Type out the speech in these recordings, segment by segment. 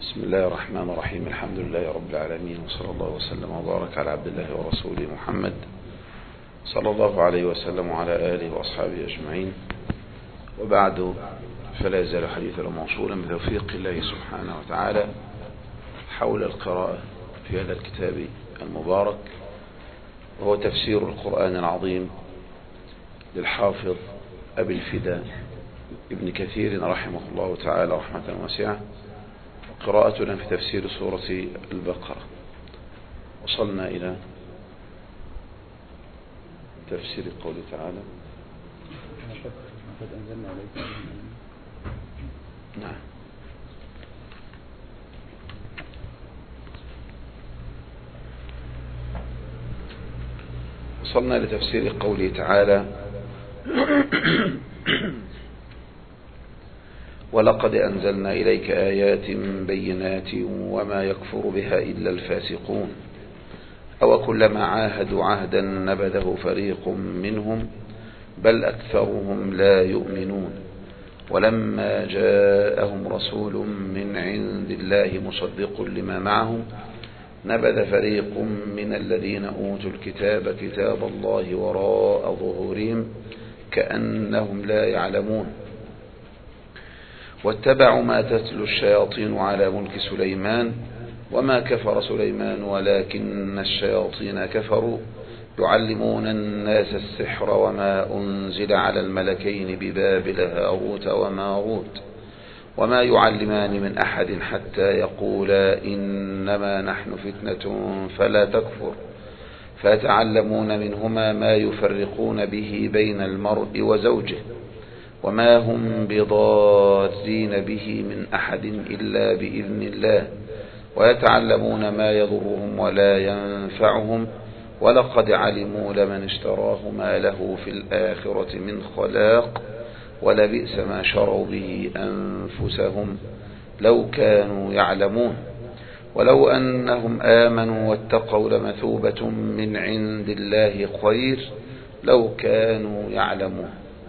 بسم الله الرحمن الرحيم. الحمد لله رب العالمين، وصلى الله وسلم وبارك على عبد الله ورسوله محمد صلى الله عليه وسلم وعلى آله وأصحابه أجمعين، وبعد، فلا يزال حديثنا موصولا بتوفيق الله سبحانه وتعالى حول القراءة في هذا الكتاب المبارك، وهو تفسير القرآن العظيم للحافظ أبي الفدا ابن كثير رحمه الله تعالى رحمة واسعة، قراءتنا في تفسير سورة البقرة. وصلنا إلى تفسير قوله تعالى: نعم. وصلنا لتفسير قوله تعالى: ولقد أنزلنا إليك آيات بينات وما يكفر بها إلا الفاسقون أو كلما عاهدوا عهدا نبذه فريق منهم بل أكثرهم لا يؤمنون ولما جاءهم رسول من عند الله مصدق لما معهم نبذ فريق من الذين أوتوا الكتاب كتاب الله وراء ظهورهم كأنهم لا يعلمون واتبعوا ما تتلو الشياطين على ملك سليمان وما كفر سليمان ولكن الشياطين كفروا يعلمون الناس السحر وما أنزل على الملكين ببابل هاروت وماروت وما يعلمان من أحد حتى يقولا إنما نحن فتنة فلا تكفر فيتعلمون منهما ما يفرقون به بين المرء وزوجه وما هم بضارين به من أحد إلا بإذن الله ويتعلمون ما يضرهم ولا ينفعهم ولقد علموا لمن اشتراه ما له في الآخرة من خلاق ولبئس ما شروا به أنفسهم لو كانوا يعلمون ولو أنهم آمنوا واتقوا لمثوبة من عند الله خير لو كانوا يعلمون.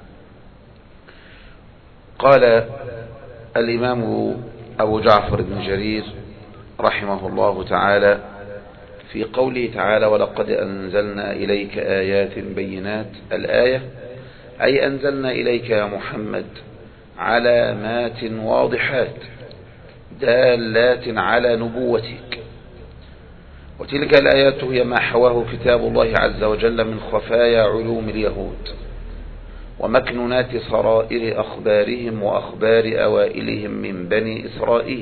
قال الإمام أبو جعفر بن جرير رحمه الله تعالى في قوله تعالى: ولقد أنزلنا إليك آيات بينات، الآية أي أنزلنا إليك يا محمد علامات واضحات دالات على نبوتك، وتلك الآيات هي ما حواه كتاب الله عز وجل من خفايا علوم اليهود ومكنونات سرائر أخبارهم وأخبار أوائلهم من بني إسرائيل،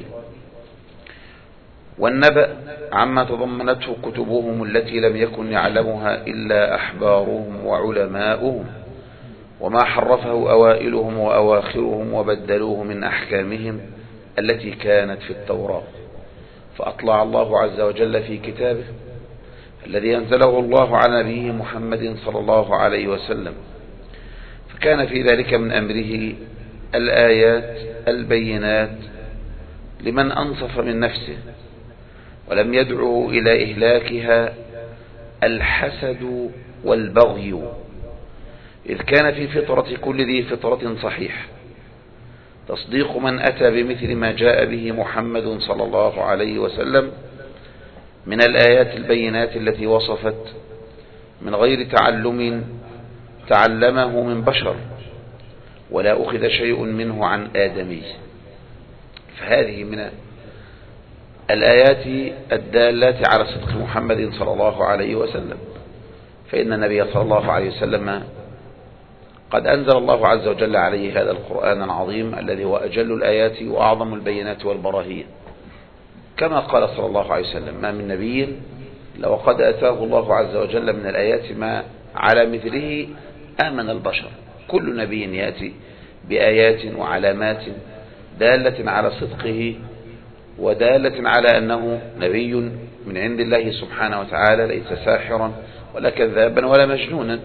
والنبأ عما تضمنته كتبهم التي لم يكن يعلمها إلا أحبارهم وعلماؤهم وما حرفه أوائلهم وأواخرهم وبدلوه من أحكامهم التي كانت في التوراة، فأطلع الله عز وجل في كتابه الذي أنزله الله على نبيه محمد صلى الله عليه وسلم، فكان في ذلك من أمره الآيات البينات لمن أنصف من نفسه ولم يدعو إلى إهلاكها الحسد والبغي، إذ كان في فطرة كل ذي فطرة صحيح تصديق من أتى بمثل ما جاء به محمد صلى الله عليه وسلم من الآيات البينات التي وصفت من غير تعلم تعلمه من بشر ولا أخذ شيء منه عن آدمي، فهذه من الآيات الدالة على صدق محمد صلى الله عليه وسلم، فإن النبي صلى الله عليه وسلم قد أنزل الله عز وجل عليه هذا القرآن العظيم الذي هو أجل الآيات وأعظم البينات والبراهين، كما قال صلى الله عليه وسلم: ما من نبي إلا وقد أتاه الله عز وجل من الآيات ما على مثله آمن البشر، كل نبي يأتي بآيات وعلامات دالة على صدقه ودالة على أنه نبي من عند الله سبحانه وتعالى، ليس ساحرا ولا كذابا ولا مجنونا.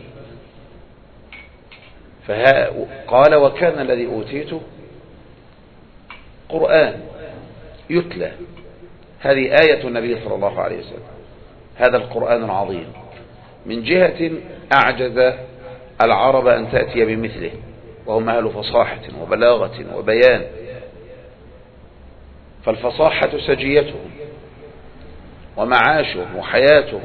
قال: وكان الذي أوتيته قرآن يتلى، هذه آية النبي صلى الله عليه وسلم، هذا القرآن العظيم من جهة أعجز العرب أن تأتي بمثله، وهم أهل فصاحة وبلاغة وبيان، فالفصاحة سجيتهم ومعاشهم وحياتهم،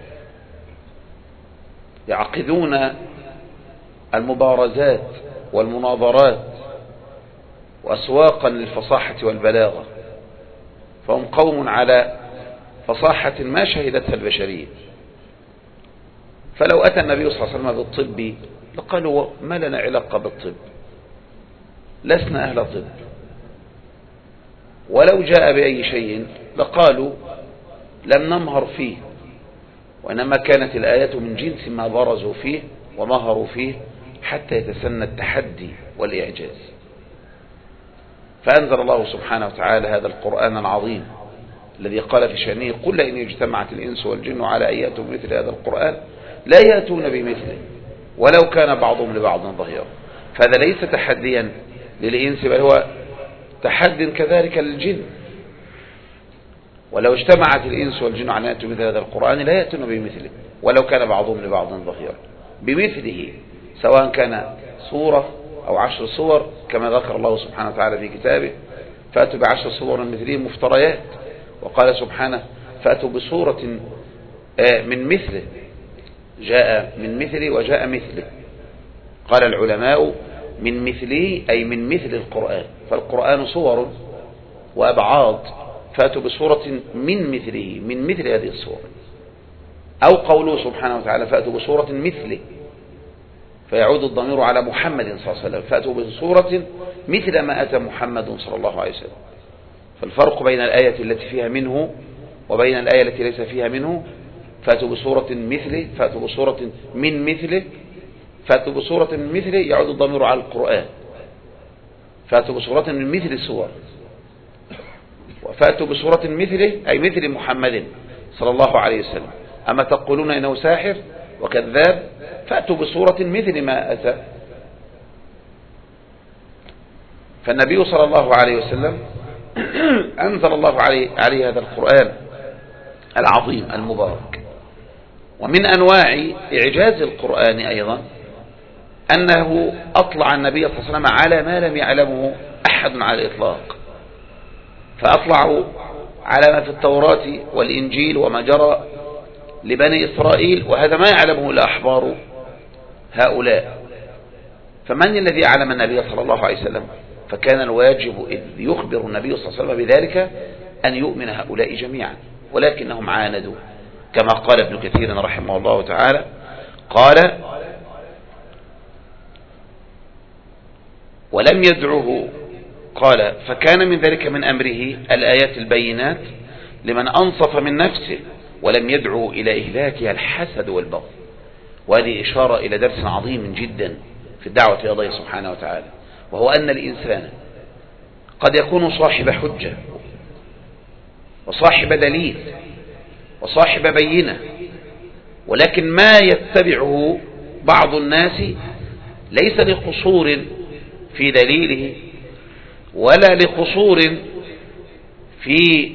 يعقدون المبارزات والمناظرات وأسواقا للفصاحة والبلاغة، فهم قوم على فصاحة ما شهدتها البشرية. فلو أتى النبي صلى الله عليه وسلم بالطب لقالوا ما لنا علاقة بالطب، لسنا أهل طب. ولو جاء بأي شيء لقالوا لم نمهر فيه، وإنما كانت الآيات من جنس ما برزوا فيه ومهروا فيه حتى يتسنى التحدي والإعجاز. فأنزل الله سبحانه وتعالى هذا القرآن العظيم الذي قال في شأنه قل إن اجتمعت الإنس والجن على أن يأتوا بمثل هذا القرآن لا يأتون بمثله ولو كان بعضهم لبعض ظهيرا. فهذا ليس تحديا للإنس بل هو تحد كذلك للجن. ولو اجتمعت الإنس والجن على أن يأتوا بمثل هذا القرآن لا يأتون بمثله ولو كان بعضهم لبعض ظهيرا. بمثله سواء كان صورة أو 10 صور كما ذكر الله سبحانه وتعالى في كتابه فأتوا ب10 صور مثله مفتريات. وقال سبحانه فأتوا بصورة من مثله، جاء من مثله وجاء مثله. قال العلماء من مثله أي من مثل القرآن، فالقرآن صور وأبعاد، فأتوا بصورة من مثله من مثل هذه الصور. أو قوله سبحانه وتعالى فأتوا بصورة مثله، فيعود الضمير على محمد صلى الله عليه وسلم، فأتوا بصورة مثل ما أتى محمد صلى الله عليه وسلم. فالفرق بين الآية التي فيها منه وبين الآية التي ليس فيها منه فأتوا بصورة مثله، فأتوا بصورة من مثله، فأتوا بصورة من مثله يعود الضمير على القرآن، فأتوا بصورة من مثل السور، وفأتوا بصورة مثله أي مثل محمد صلى الله عليه وسلم. أما تقولون إنه ساحر وكذاب فأتوا بصورة مثل ما أتى. فالنبي صلى الله عليه وسلم أنزل الله عليه هذا القرآن العظيم المبارك. ومن أنواع إعجاز القرآن أيضا أنه أطلع النبي صلى الله عليه وسلم على ما لم يعلمه أحد على الإطلاق، فأطلعوا على ما في التوراة والإنجيل وما جرى لبني إسرائيل، وهذا ما يعلمه إلا أحبار هؤلاء. فمن الذي علم النبي صلى الله عليه وسلم؟ فكان الواجب إذ يخبر النبي صلى الله عليه وسلم بذلك أن يؤمن هؤلاء جميعا، ولكنهم عاندوا كما قال ابن كثير رحمه الله تعالى قال ولم يدعوه، قال فكان من ذلك من أمره الآيات البينات لمن أنصف من نفسه ولم يدعو إلى إهلاكها الحسد والبغي. وهذه إشارة إلى درس عظيم جدا في الدعوة إلى الله سبحانه وتعالى، وهو أن الإنسان قد يكون صاحب حجة وصاحب دليل وصاحب بينة، ولكن ما يتبعه بعض الناس ليس لقصور في دليله ولا لقصور في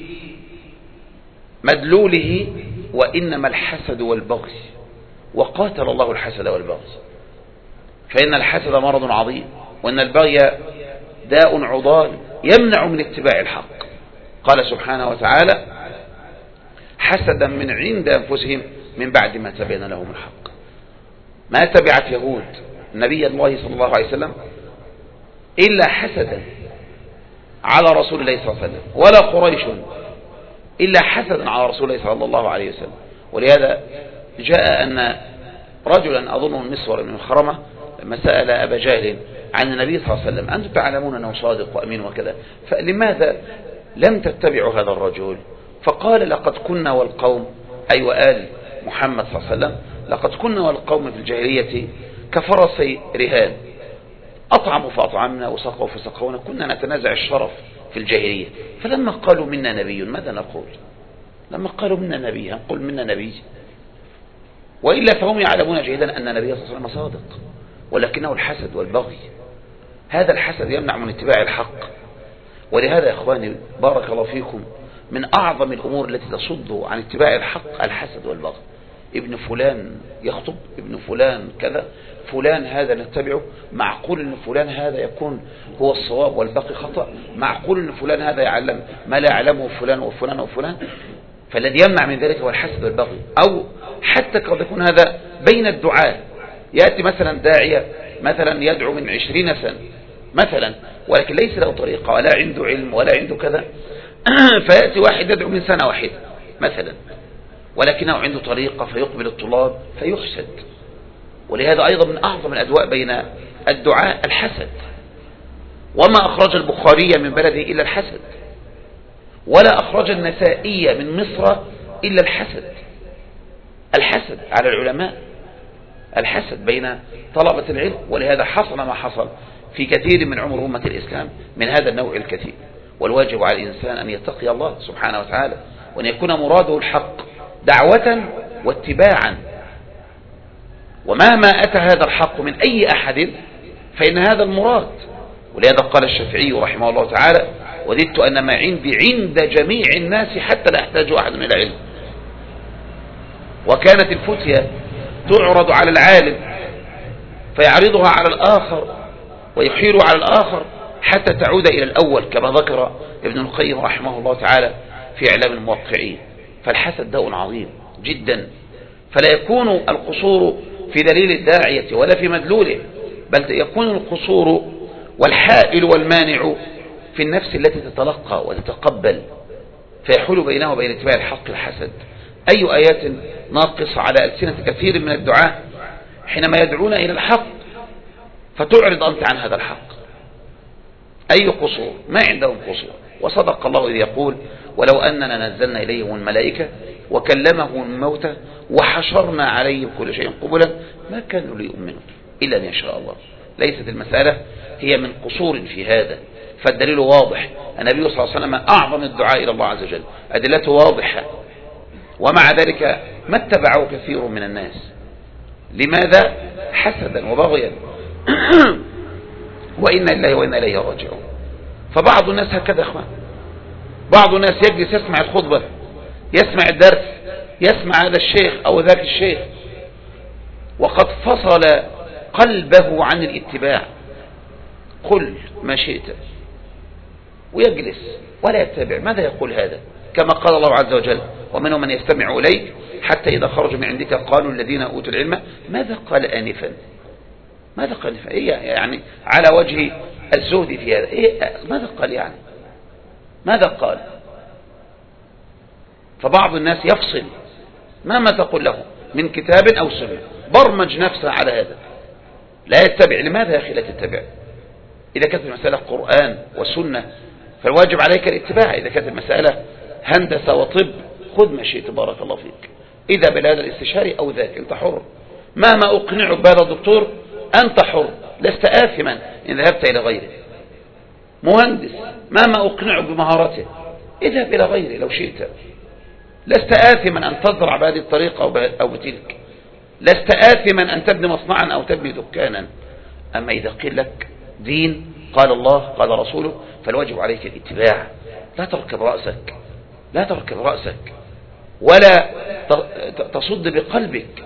مدلوله، وإنما الحسد والبغي. وقاتل الله الحسد والبغي، فإن الحسد مرض عظيم، وأن البغي داء عضال يمنع من اتباع الحق. قال سبحانه وتعالى حسدا من عند أنفسهم من بعد ما تبين لهم الحق. ما تبعت يهود نبي الله صلى الله عليه وسلم إلا حسدا على رسول الله صلى الله عليه وسلم، ولا قريش إلا حسدا على رسول الله صلى الله عليه وسلم. ولهذا جاء أن رجلا أظنه المسور بن مخرمة لما سأل أبا جهل عن النبي صلى الله عليه وسلم أنتم تعلمون أنه صادق وأمين وكذا، فلماذا لم تتبعوا هذا الرجل؟ فقال لقد كنا والقوم أي وآل محمد صلى الله عليه وسلم لقد كنا والقوم في الجاهلية كفرسي رهان أطعموا فأطعمنا وسقوا فسقونا، كنا نتنازع الشرف في الجاهلية. فلما قالوا منا نبي ماذا نقول؟ لما قالوا منا نبي نقول منا نبي، وإلا فهم يعلمون جيدا أن النبي صلى الله عليه وسلم صادق، ولكنه الحسد والبغي. هذا الحسد يمنع من اتباع الحق. ولهذا يا إخواني بارك الله فيكم من أعظم الأمور التي تصد عن اتباع الحق الحسد والبغي. ابن فلان يخطب، ابن فلان كذا، فلان هذا نتبعه، معقول ان فلان هذا يكون هو الصواب والباقي خطأ، معقول ان فلان هذا يعلم ما لا يعلمه فلان وفلان وفلان. فالذي يمنع من ذلك هو الحسد والبغي. أو حتى قد يكون هذا بين الدعاء، يأتي مثلا داعية مثلا يدعو من 20 سنة مثلا، ولكن ليس له طريقة ولا عنده علم ولا عنده كذا، فيأتي واحد يدعو من سنة واحدة مثلا ولكنه عنده طريقة، فيقبل الطلاب فيحسد. ولهذا أيضا من أعظم الأدواء بين الدعاء الحسد. وما أخرج البخاري من بلده إلا الحسد، ولا أخرج النسائي من مصر إلا الحسد. الحسد على العلماء، الحسد بين طلبة العلم. ولهذا حصل ما حصل في كثير من عمر أمة الإسلام من هذا النوع الكثير. والواجب على الإنسان أن يتقي الله سبحانه وتعالى، وأن يكون مراده الحق دعوة واتباعا. ومهما أتى هذا الحق من أي أحد فإن هذا المراد. ولهذا قال الشافعي رحمه الله تعالى: وددت أن ما عندي عند جميع الناس حتى لا أحتاج أحد من العلم. وكانت الفتية تعرض على العالم فيعرضها على الآخر ويحيل على الآخر حتى تعود إلى الأول، كما ذكر ابن القيم رحمه الله تعالى في إعلام الموقعين. فالحسد داء عظيم جدا، فلا يكون القصور في دليل الداعية ولا في مدلوله، بل يكون القصور والحائل والمانع في النفس التي تتلقى وتتقبل، فيحول بينه وبين اتباع الحق الحسد. أي آيات ناقصة على ألسنة كثير من الدعاة حينما يدعون إلى الحق فتعرض أنت عن هذا الحق. أي قصور؟ ما عندهم قصور. وصدق الله إذ يقول: ولو أننا نزلنا إليهم الملائكة وكلمهم الموتى وحشرنا عليهم كل شيء قبلا ما كانوا ليؤمنوا إلا أن يشاء الله. ليست المسألة هي من قصور في هذا، فالدليل واضح. النبي صلى الله عليه وسلم أعظم الدعاء إلى الله عز وجل، أدلته واضحة، ومع ذلك ما اتبعه كثير من الناس. لماذا؟ حسدا وبغيا. وإنا لله وإنا إليه راجعون. فبعض الناس هكذا اخوان، بعض الناس يجلس يسمع الخطبة، يسمع الدرس، يسمع هذا الشيخ أو ذاك الشيخ، وقد فصل قلبه عن الاتباع. قل ما شئت، ويجلس ولا يتبع. ماذا يقول هذا؟ كما قال الله عز وجل: ومنهم من يستمع إليك حتى إذا خرجوا من عندك قالوا الذين أوتوا العلم ماذا قال آنفا. ماذا قال آنفا؟ إيه يعني على وجه الزهد في هذا؟ إيه ماذا قال يعني؟ ماذا قال؟ فبعض الناس يفصل مهما تقول له من كتاب أو سنة، برمج نفسه على هذا، لا يتبع. لماذا يا أخي لا تتبع؟ إذا كانت المسألة قرآن وسنة فالواجب عليك الاتباع. إذا كانت المسألة هندسة وطب خذ ما شئت بارك الله فيك، إذا بهذا الاستشاري أو ذاك أنت حر. مهما أقنعك بهذا الدكتور أنت حر، لست آثما إن ذهبت إلى غيره. مهندس مهما أقنعك بمهارته اذهب إلى غيره لو شئت، لست آثما أن تزرع بهذه الطريقة أو بتلك، لست آثما أن تبني مصنعا أو تبني دكانا. أما إذا قيل لك دين قال الله قال رسوله فالواجب عليك الاتباع. لا تركب رأسك، لا تركب رأسك، ولا تصد بقلبك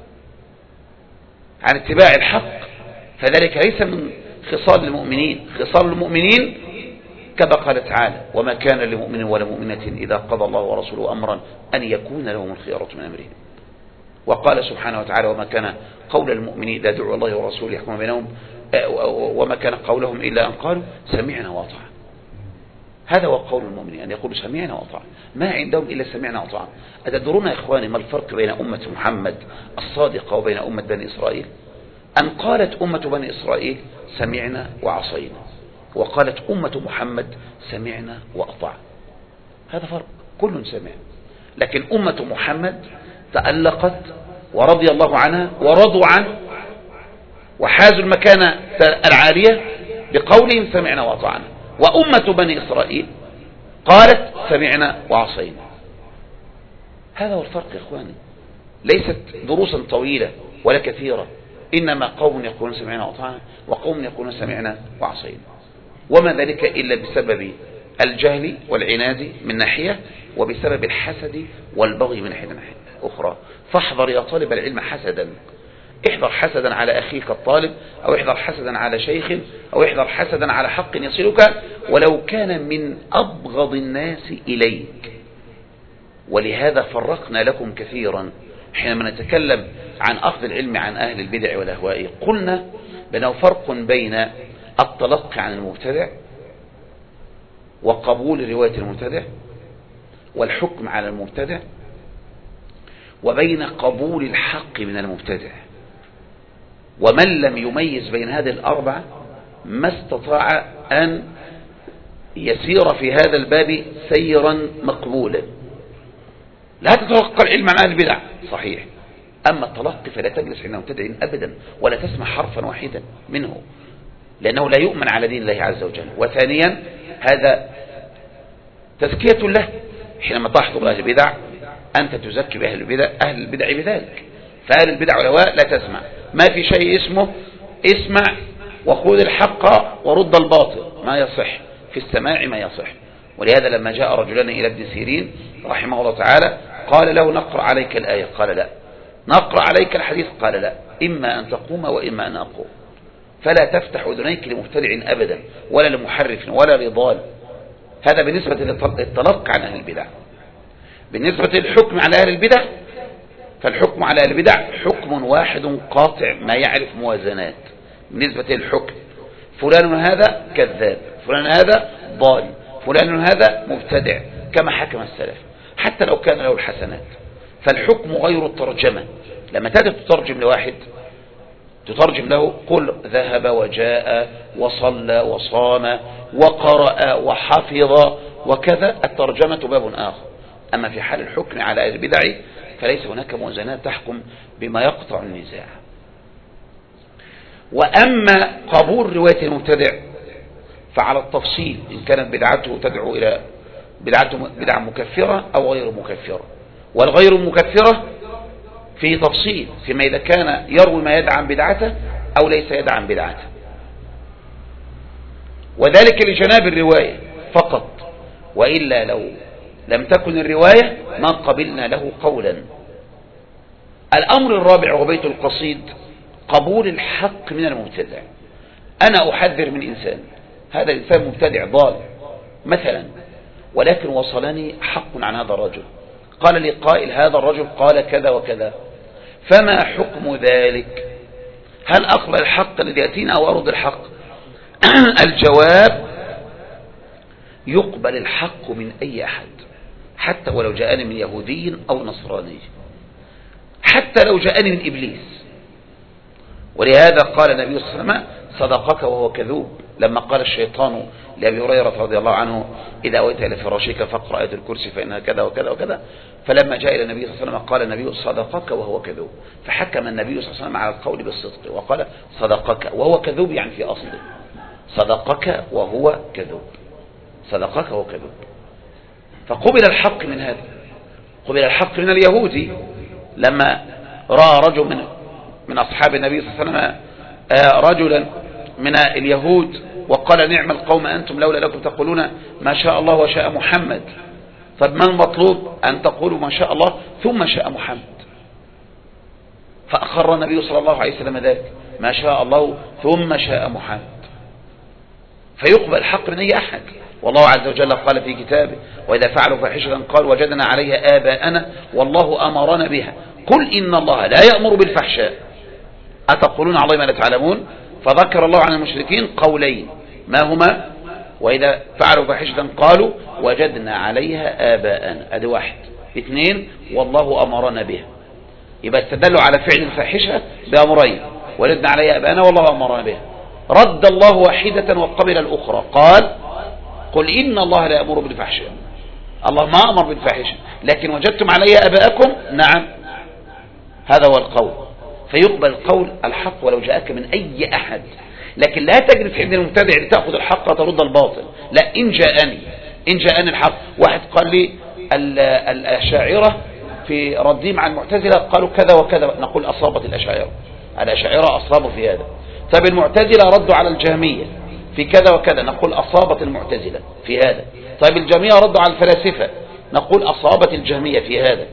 عن اتباع الحق، فذلك ليس من خصال المؤمنين. خصال المؤمنين كما قال تعالى: وما كان لمؤمن ولا مؤمنة إذا قضى الله ورسوله أمرا أن يكون لهم الخيرة من أمرهم. وقال سبحانه وتعالى: وما كان قول المؤمنين إذا دعوا الله ورسوله يحكم بينهم وما كان قولهم إلا أن قالوا سمعنا وأطعنا. هذا هو قول المؤمنين، أن يقولوا سمعنا وأطعنا، ما عندهم إلا سمعنا وأطعنا. أتدرون يا إخواني ما الفرق بين أمة محمد الصادقة وبين أمة بني إسرائيل؟ أن قالت أمة بني إسرائيل سمعنا وعصينا، وقالت أمة محمد سمعنا وأطعنا. هذا فرق، كل سمع. لكن أمة محمد تألقت ورضي الله عنها ورضوا عنه وحازوا المكانة العالية بقولهم سمعنا وأطعنا. وأمة بني إسرائيل قالت سمعنا وعصينا. هذا هو الفرق يا إخواني. ليست دروسا طويلة ولا كثيرة، إنما قوم يقولون سمعنا وأطعنا وقوم يقولون سمعنا وعصينا. وما ذلك إلا بسبب الجهل والعناد من ناحية، وبسبب الحسد والبغي من ناحية أخرى. فاحذر يا طالب العلم حسدا، احذر حسدا على أخيك الطالب، أو احذر حسدا على شيخ، أو احذر حسدا على حق يصلك ولو كان من أبغض الناس إليك. ولهذا فرقنا لكم كثيرا حينما نتكلم عن أخذ العلم عن أهل البدع والأهواء، قلنا بأنه فرق بين التلقي عن المبتدع وقبول رواية المبتدع والحكم على المبتدع، وبين قبول الحق من المبتدع. ومن لم يميز بين هذه الأربعة ما استطاع أن يسير في هذا الباب سيرا مقبولا. لا تتلقى العلم عن أهل البدع صحيح، أما التلقي فلا تجلس عند مبتدع أبدا ولا تسمع حرفا واحدا منه، لأنه لا يؤمن على دين الله عز وجل. وثانيا هذا تزكية له، حينما تحضر أهل البدع أنت تزكي بأهل البدع بذلك. فأهل البدع والهواء لا تسمع، ما في شيء اسمه اسمع وخذ الحق ورد الباطل، ما يصح في السماع ما يصح. ولهذا لما جاء رجلان إلى ابن سيرين رحمه الله تعالى قال له نقرأ عليك الآية، قال لا. نقرأ عليك الحديث، قال لا. إما أن تقوم وإما أن أقوم. فلا تفتح أذنيك لمبتدع أبدا ولا لمحرف ولا لضال. هذا بالنسبة للتلقي عن أهل البدع. بالنسبة للحكم على أهل البدع، فالحكم على أهل البدع حكم واحد قاطع ما يعرف موازنات. بالنسبة للحكم فلان هذا كذاب، فلان هذا ضال، فلان هذا مبتدع، كما حكم السلف حتى لو كان له الحسنات. فالحكم غير الترجمة. لما تأتي تترجم لواحد تترجم له قل ذهب وجاء وصلى وصام وقرأ وحفظ وكذا، الترجمة باب آخر. أما في حال الحكم على أهل البدع فليس هناك موازنات تحكم بما يقطع النزاع. وأما قبول رواية المبتدع فعلى التفصيل، إن كانت بدعته تدعو إلى بدعة مكفرة أو غير مكفرة. والغير مكفرة فيه تفصيل فيما إذا كان يروي ما يدعم بدعته أو ليس يدعم بدعته، وذلك لجناب الرواية فقط، وإلا لو لم تكن الرواية ما قبلنا له قولا. الأمر الرابع وبيت القصيد قبول الحق من المبتدع. أنا أحذر من إنسان، هذا الإنسان مبتدع ضال مثلا، ولكن وصلني حق عن هذا الرجل، قال لي قائل هذا الرجل قال كذا وكذا، فما حكم ذلك؟ هل أقبل الحق الذي يأتينا أو أرد الحق؟ الجواب يقبل الحق من أي أحد، حتى ولو جاءني من يهودي أو نصراني، حتى لو جاءني من إبليس. ولهذا قال النبي صلى الله عليه وسلم صدقك وهو كذوب، لما قال الشيطان لأبي هريرة رضي الله عنه إذا أويت إلى فراشك فاقرأ آية الكرسي فإنها كذا وكذا وكذا، فلما جاء إلى النبي صلى الله عليه وسلم قال النبي صدقك وهو كذوب، فحكم النبي صلى الله عليه وسلم على القول بالصدق وقال صدقك وهو كذوب، يعني في أصله صدقك وهو كذوب، صدقك وهو كذوب. فقبل الحق من هذا، قبل الحق من اليهودي لما رأى رجل من أصحاب النبي صلى الله عليه وسلم رجلا من اليهود وقال نعم القوم أنتم لولا لكم تقولون ما شاء الله وشاء محمد. طب ما المطلوب؟ أن تقولوا ما شاء الله ثم شاء محمد. فأخر النبي صلى الله عليه وسلم ذلك، ما شاء الله ثم شاء محمد. فيقبل الحق من أي أحد. والله عز وجل قال في كتابه وإذا فعلوا فاحشة قال وجدنا عليها آباءنا والله أمرنا بها قل إن الله لا يأمر بالفحشاء أتقولون على ما لا تعلمون. فذكر الله عن المشركين قولين، ما هما؟ وإذا فعلوا فاحشة قالوا وجدنا عليها آباءنا، هذا واحد. اثنين، والله أمرنا بها. يبقى استدلوا على فعل الفاحشة بأمرين، وجدنا عليها آباءنا والله أمرنا بها. رد الله واحدة وقبل الأخرى، قال قل إن الله لا يأمر بالفحشاء. الله ما أمر بالفاحشة، لكن وجدتم عليها آباءكم، نعم هذا هو القول. فيقبل القول الحق ولو جاءك من أي أحد، لكن لا تجلس عند المبتدع لتأخذ الحق وترد الباطل. لا، إن جاءني الحق. واحد قال لي الأشاعرة في ردهم عن المعتزلة قالوا كذا وكذا، نقول أصابت الأشاعرة أصابوا في هذا. طيب المعتزلة ردوا على الجهمية في كذا وكذا، نقول أصابت المعتزلة في هذا. طيب الجهمية ردوا على الفلاسفة، نقول أصابت الجهمية في هذا،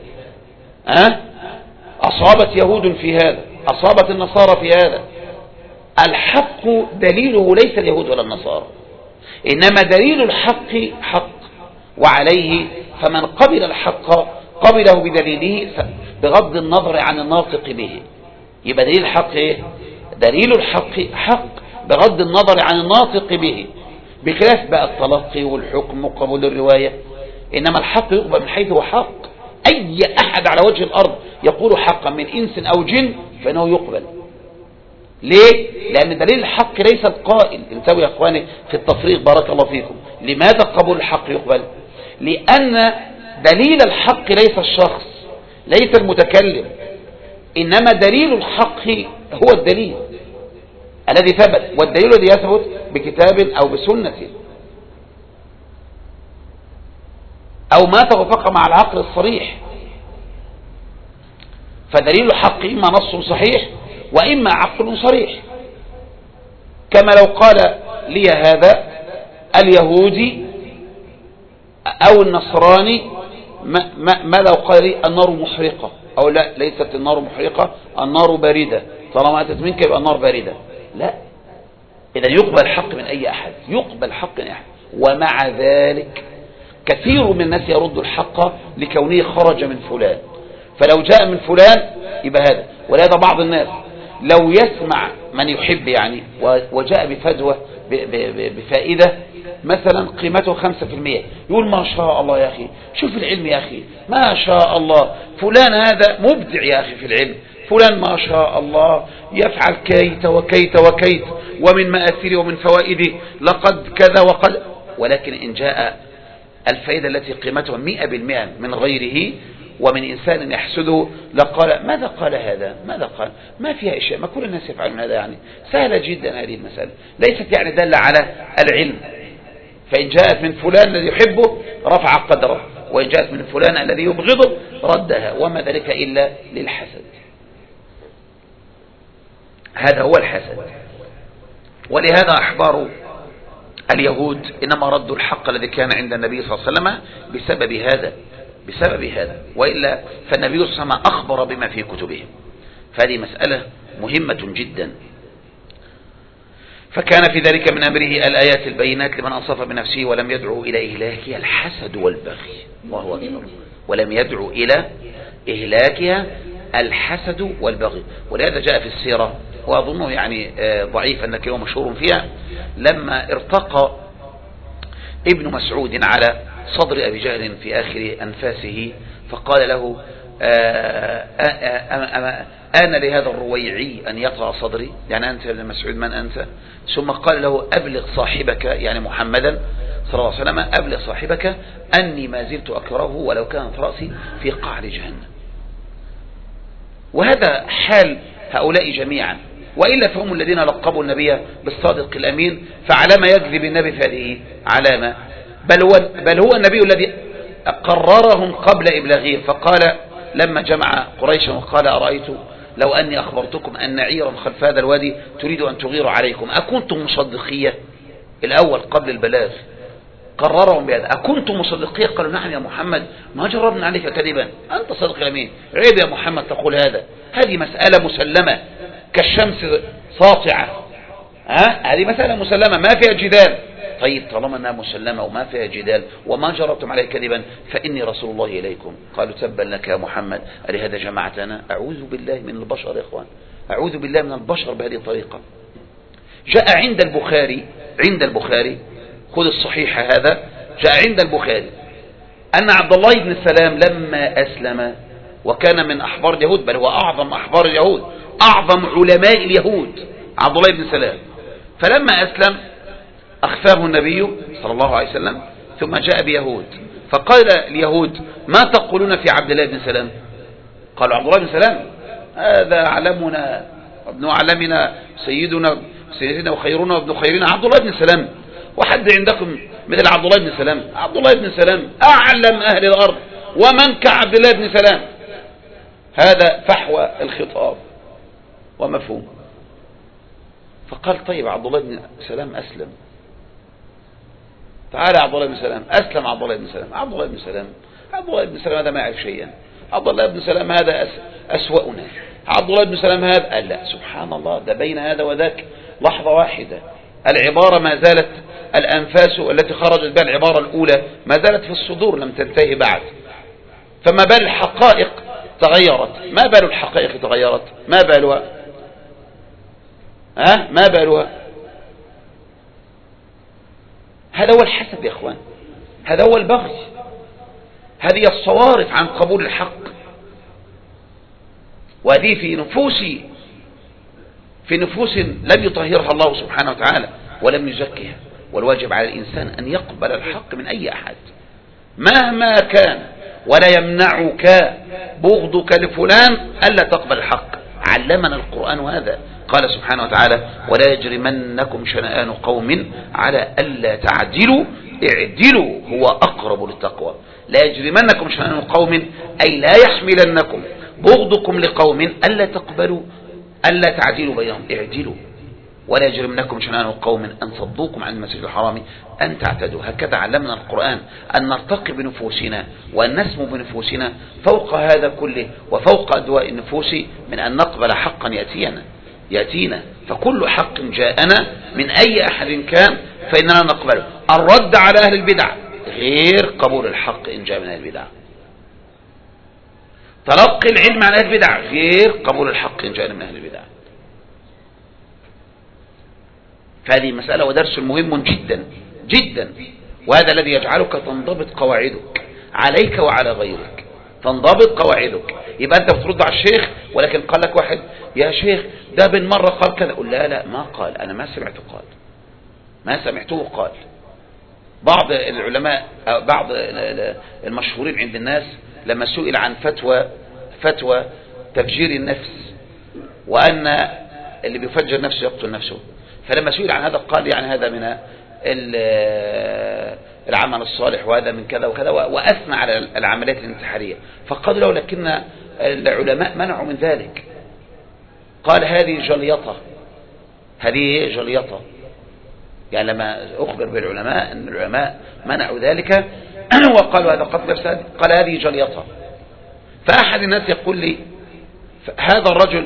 أصابت يهود في هذا، أصابت النصارى في هذا. الحق دليله ليس اليهود ولا النصارى، إنما دليل الحق حق، وعليه فمن قبل الحق قبله بدليله بغض النظر عن الناطق به. يبقى دليل الحق إيه؟ دليل الحق حق بغض النظر عن الناطق به، بخلاف بقى التلقي والحكم وقبول الرواية. إنما الحق يقبل من حيث هو حق، أي أحد على وجه الأرض يقول حقا من إنس أو جن فإنه يقبل. ليه؟ لأن دليل الحق ليس القائل. انتبهوا يا أخواني في التفريق بارك الله فيكم. لماذا قبول الحق يقبل؟ لأن دليل الحق ليس الشخص، ليس المتكلم، إنما دليل الحق هو الدليل الذي ثبت، والدليل الذي يثبت بكتاب أو بسنة أو ما توافق مع العقل الصريح. فدليل الحق إما نص صحيح وإما عقل صريح. كما لو قال لي هذا اليهودي أو النصراني ما لو قال لي النار محرقة، أو لا ليست النار محرقة، النار باردة، طالما أتت منك يبقى النار باردة. لا، إذا يقبل حق من أي أحد، يقبل حق من أحد. ومع ذلك كثير من الناس يرد الحق لكونه خرج من فلان، فلو جاء من فلان يبقى هذا. ولهذا بعض الناس لو يسمع من يحب يعني وجاء بفدوة بفائدة مثلا قيمته 5%، يقول ما شاء الله يا أخي، شوف العلم يا أخي، ما شاء الله فلان هذا مبدع يا أخي في العلم، فلان ما شاء الله يفعل كيت وكيت وكيت، ومن مآثيره ومن فوائده لقد كذا وقد. ولكن إن جاء الفائدة التي قيمتها 100% من غيره ومن إنسان يحسده لقال ماذا قال هذا، ماذا قال، ما فيها إشياء، ما كل الناس يفعلون هذا، يعني سهلة جدا هذه المسألة، ليست يعني دالة على العلم. فإن جاءت من فلان الذي يحبه رفع قدره، وإن جاءت من فلان الذي يبغضه ردها، وما ذلك إلا للحسد. هذا هو الحسد. ولهذا أحبار اليهود إنما ردوا الحق الذي كان عند النبي صلى الله عليه وسلم بسبب هذا، وإلا فالنبي صلى الله عليه وسلم أخبر بما في كتبهم. فهذه مسألة مهمة جدا. فكان في ذلك من أمره الآيات البينات لمن أنصف بنفسه ولم يدعو إلى إهلاكها الحسد والبغي. الله أكبر. ولم يدعو إلى إهلاكها الحسد والبغي. ولهذا جاء في السيرة، وأظنه يعني ضعيف أنك هو مشهور فيها، لما ارتقى ابن مسعود على صدر أبي جهل في آخر أنفاسه فقال له أنا لهذا الرويعي أن يطرأ صدري، يعني أنت يا ابن مسعود من أنت؟ ثم قال له أبلغ صاحبك، يعني محمدا صلى الله عليه وسلم، أبلغ صاحبك أني ما زلت أكرهه ولو كانت رأسي في قعر جهنم. وهذا حال هؤلاء جميعا، وإلا فهم الذين لقبوا النبي بالصادق الأمين، فعلى ما يكذب النبي فهذه علامة. بل هو النبي الذي قررهم قبل إبلاغهم، فقال لما جمع قريشا وقال أرأيت لو أني أخبرتكم أن عيرا خلف هذا الوادي تريد أن تغير عليكم أكنتم مصدقية؟ الأول قبل البلاغ قررهم بهذا، أكنتم مصدقية؟ قالوا نعم يا محمد، ما جربنا عليك كذبا، أنت صادق الأمين، عيب يا محمد تقول هذا، هذه مسألة مسلمة كالشمس ساطعة، هذه مسألة مسلمة ما فيها جدال. طيب طالما أنها مسلمة وما فيها جدال وما جربتم عليه كذبا فإني رسول الله إليكم. قالوا تبا لك يا محمد ألهذا جمعتنا؟ أعوذ بالله من البشر يا إخوان، أعوذ بالله من البشر بهذه الطريقة. جاء عند البخاري خذ الصحيح هذا، جاء عند البخاري أن عبد الله بن سلام لما أسلم وكان من أحبار اليهود، بل هو أعظم أحبار اليهود، أعظم علماء اليهود عبد الله بن سلام، فلما أسلم أخفاه النبي صلى الله عليه وسلم ثم جاء بيهود فقال اليهود ما تقولون في عبد الله بن سلام؟ قالوا عبد الله بن سلام هذا علمنا وابن علمنا سيدنا وخيرنا وابن خيرنا عبد الله بن سلام، وحد عندكم مثل عبد الله بن سلام؟ عبد الله بن سلام أعلم أهل الأرض، ومن كعبد الله بن سلام؟ هذا فحوى الخطاب ومفهوم. فقال طيب عبد الله بن سلام أسلم، تعالى عبد الله بن سلام، أسلم عبد الله بن سلام. عبد الله بن سلام هذا ما يعرف شيئا. عبد الله بن سلام هذا أسوأنا. عبد الله بن سلام هذا قال لا، سبحان الله، ده بين هذا وذاك لحظة واحدة. العبارة ما زالت، الأنفاس التي خرجت بها العبارة الأولى ما زالت في الصدور، لم تنتهي بعد. فما بال الحقائق تغيرت؟ ما بال الحقائق تغيرت؟ ما بالها؟ ما بالها؟ هذا هو الحسد يا اخوان، هذا هو البغي، هذه الصوارف عن قبول الحق. وهذه في نفوس لم يطهرها الله سبحانه وتعالى ولم يزكها. والواجب على الإنسان أن يقبل الحق من أي أحد مهما كان، ولا يمنعك بغضك لفلان ألا تقبل الحق. علمنا القرآن هذا، قال سبحانه وتعالى: ولا يجرمنكم شنآن قوم على ألا تعدلوا اعدلوا هو أقرب للتقوى. لا يجرمنكم شنآن قوم أي لا يحملنكم بغضكم لقوم ألا تقبلوا ألا تعدلوا بينهم، اعدلوا. ولا يجرمنكم شنآن قوم أن صدوكم عن المسجد الحرام أن تعتدوا. هكذا علمنا القرآن أن نرتقي بنفوسنا وأن نسمو بنفوسنا فوق هذا كله وفوق أدواء النفوس، من أن نقبل حقا يأتينا. فكل حق جاءنا من أي أحد كان فإننا نقبله. الرد على أهل البدع غير قبول الحق إن جاء من أهل البدع. تلقي العلم عن أهل البدع غير قبول الحق إن جاء من أهل البدع. فهذه مسألة ودرس مهم جدا جدا، وهذا الذي يجعلك تنضبط قواعدك عليك وعلى غيرك. تنضبط قواعدك. يبقى أنت بترد على الشيخ، ولكن قال لك واحد: يا شيخ ده بن مرة قال كذا. قل لا ما قال، أنا ما سمعته قال. بعض العلماء، بعض المشهورين عند الناس، لما سئل عن فتوى تفجير النفس، وأن اللي بيفجر نفسه يقتل نفسه، فلما سئل عن هذا قال يعني هذا من العمل الصالح وهذا من كذا وكذا، وأثنى على العمليات الانتحارية. فقالوا له: لكن العلماء منعوا من ذلك. قال: هذه جليطة. يعني لما أخبر بالعلماء أن العلماء منعوا ذلك وقالوا هذا قتل نفس، قال: هذه جليطة. فأحد الناس يقول لي: هذا الرجل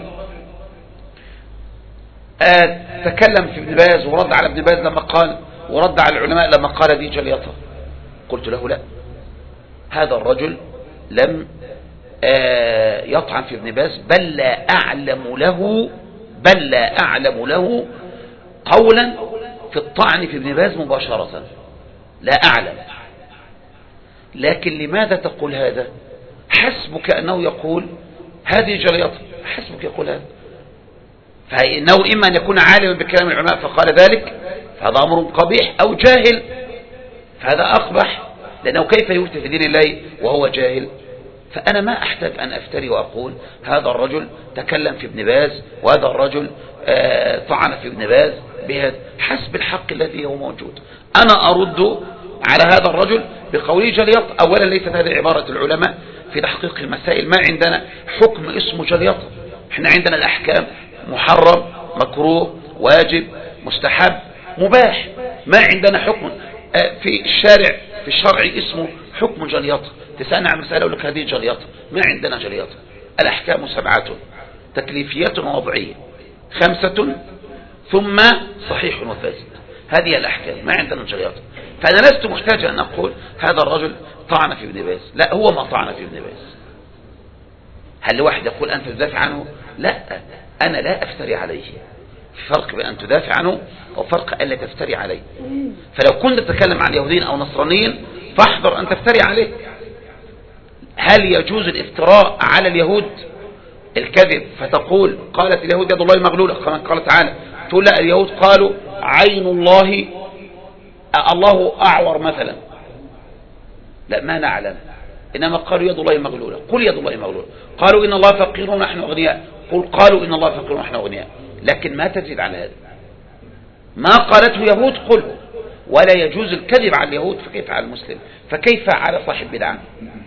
تكلم في ابن باز ورد على ابن باز لما قال، ورد على العلماء لما قال هذه جليطة. قلت له: لا، هذا الرجل لم يطعن في ابن باز، بل لا أعلم له قولا في الطعن في ابن باز مباشرة، لا أعلم. لكن لماذا تقول هذا؟ حسبك أنه يقول هذه جليطة، حسبك يقول هذا. فإنه إما أن يكون عالما بكلام العلماء فقال ذلك، فهذا أمر قبيح، أو جاهل فهذا أقبح، لأنه كيف يفتي في دين الله وهو جاهل؟ فأنا ما أحتاج أن أفتري وأقول هذا الرجل تكلم في ابن باز وهذا الرجل طعن في ابن باز بهذا، حسب الحق الذي هو موجود. أنا أرد على هذا الرجل بقوله جليط. أولا ليست هذه عبارة العلماء في تحقيق المسائل، ما عندنا حكم اسمه جليط. احنا عندنا الأحكام: محرم، مكروه، واجب، مستحب، مباح. ما عندنا حكم في الشرع اسمه حكم جليطة. تسألنا عن مسألة أقول لك هذه جليطة. ما عندنا جليطة. الأحكام 7: تكليفية ووضعية، 5 ثم صحيح وفاسد. هذه الأحكام، ما عندنا جليطة. فأنا لست محتاجا أن أقول هذا الرجل طعن في ابن باز، لا، هو ما طعن في ابن باز. هل واحد يقول أنت تدافع عنه؟ لا، أنا لا أفتري عليه. في فرق بين أن تدافع عنه وفرق ألا تفتري عليه. فلو كنت تتكلم عن يهودين أو نصرانيين فاحذر أن تفتري عليه. هل يجوز الافتراء على اليهود؟ الكذب، فتقول قالت اليهود يد الله مغلولة كما قال تعالى، تقول لا، اليهود قالوا عين الله أعور مثلا. لا، ما نعلم، إنما قالوا يد الله مغلولة. قل يد الله مغلولة. قالوا إن الله فقير ونحن أغنياء. قالوا إن الله فقير ونحن أغنياء. لكن ما تزيد على هذا. ما قالته يهود قل. ولا يجوز الكذب على اليهود، فكيف على المسلم؟ فكيف على صاحب بدعة؟